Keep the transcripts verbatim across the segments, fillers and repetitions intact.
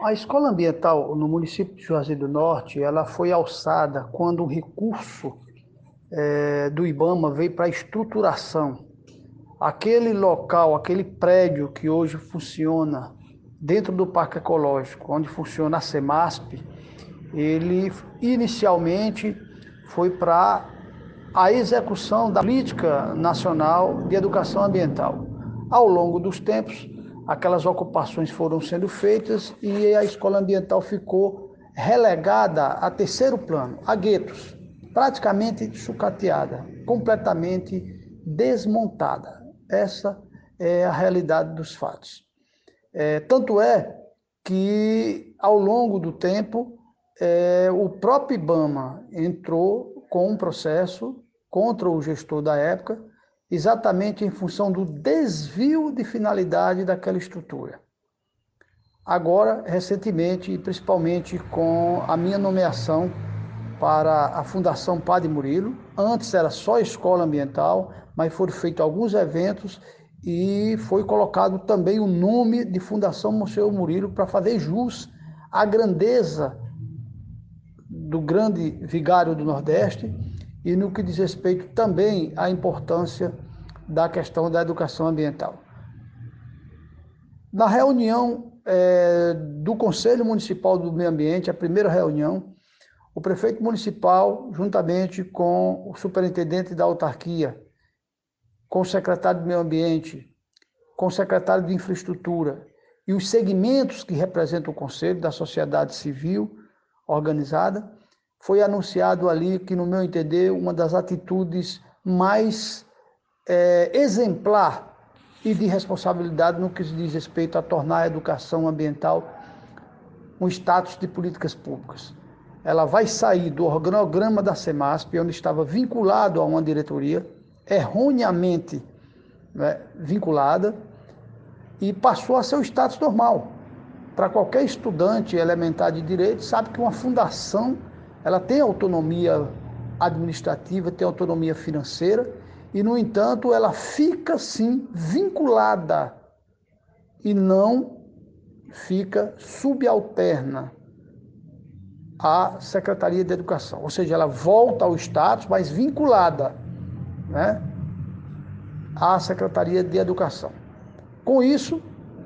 A escola ambiental no município de Juazeiro do Norte, ela foi alçada quando um recurso eh, do IBAMA veio para estruturação. Aquele local, aquele prédio que hoje funciona dentro do Parque Ecológico, onde funciona a Semasp, ele inicialmente foi para a execução da Política Nacional de Educação Ambiental. Ao longo dos tempos, aquelas ocupações foram sendo feitas e a escola ambiental ficou relegada a terceiro plano, a guetos, praticamente sucateada, completamente desmontada. Essa é a realidade dos fatos. É, tanto é que, ao longo do tempo, é, o próprio IBAMA entrou com um processo contra o gestor da época, exatamente em função do desvio de finalidade daquela estrutura. Agora, recentemente, principalmente com a minha nomeação para a Fundação Padre Murilo, antes era só escola ambiental, mas foram feitos alguns eventos e foi colocado também o nome de Fundação Monsenhor Murilo para fazer jus à grandeza do grande vigário do Nordeste e no que diz respeito também à importância da questão da educação ambiental. Na reunião é, do Conselho Municipal do Meio Ambiente, a primeira reunião, o prefeito municipal, juntamente com o superintendente da autarquia, com o secretário do Meio Ambiente, com o secretário de Infraestrutura e os segmentos que representam o Conselho da sociedade civil organizada, foi anunciado ali que, no meu entender, uma das atitudes mais é, exemplar e de responsabilidade no que diz respeito a tornar a educação ambiental um status de políticas públicas. Ela vai sair do organograma da Semasp, onde estava vinculado a uma diretoria, erroneamente, né, vinculada, e passou a ser o status normal. Para qualquer estudante elementar de direito, sabe que uma fundação ela tem autonomia administrativa, tem autonomia financeira, e, no entanto, ela fica, sim, vinculada e não fica subalterna à Secretaria de Educação. Ou seja, ela volta ao status, mas vinculada, né, à Secretaria de Educação. Com isso,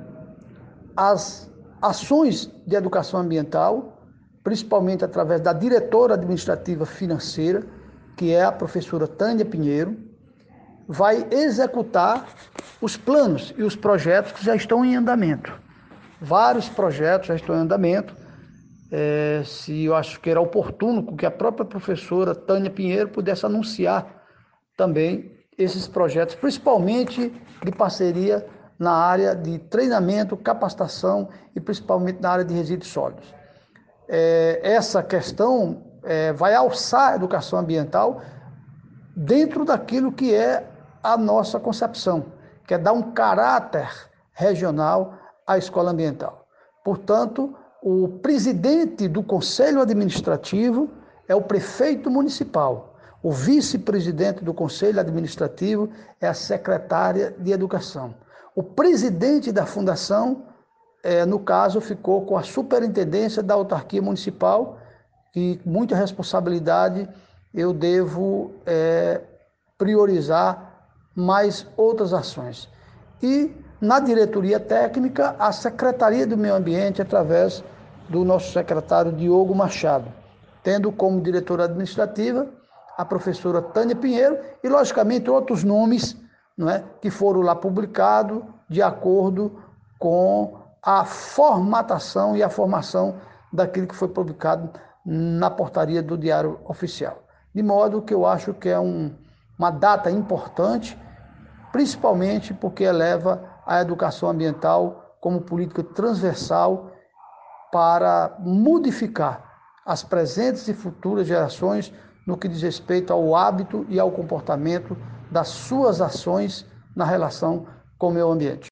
as ações de educação ambiental, principalmente através da diretora administrativa financeira, que é a professora Tânia Pinheiro, vai executar os planos e os projetos que já estão em andamento. Vários projetos já estão em andamento. É, se eu acho que era oportuno que a própria professora Tânia Pinheiro pudesse anunciar também esses projetos, principalmente de parceria na área de treinamento, capacitação e principalmente na área de resíduos sólidos. É, essa questão é, vai alçar a educação ambiental dentro daquilo que é a nossa concepção, que é dar um caráter regional à escola ambiental. Portanto, o presidente do Conselho Administrativo é o prefeito municipal. O vice-presidente do Conselho Administrativo é a secretária de Educação. O presidente da fundação, é, no caso, ficou com a superintendência da autarquia municipal, e muita responsabilidade eu devo é, priorizar mais outras ações. E na diretoria técnica, a Secretaria do Meio Ambiente, através do nosso secretário Diogo Machado, tendo como diretora administrativa a professora Tânia Pinheiro e, logicamente, outros nomes, não é, que foram lá publicados de acordo com a formatação e a formação daquilo que foi publicado na portaria do Diário Oficial. De modo que eu acho que é um, uma data importante, principalmente porque eleva a educação ambiental como política transversal para modificar as presentes e futuras gerações no que diz respeito ao hábito e ao comportamento das suas ações na relação com o meio ambiente.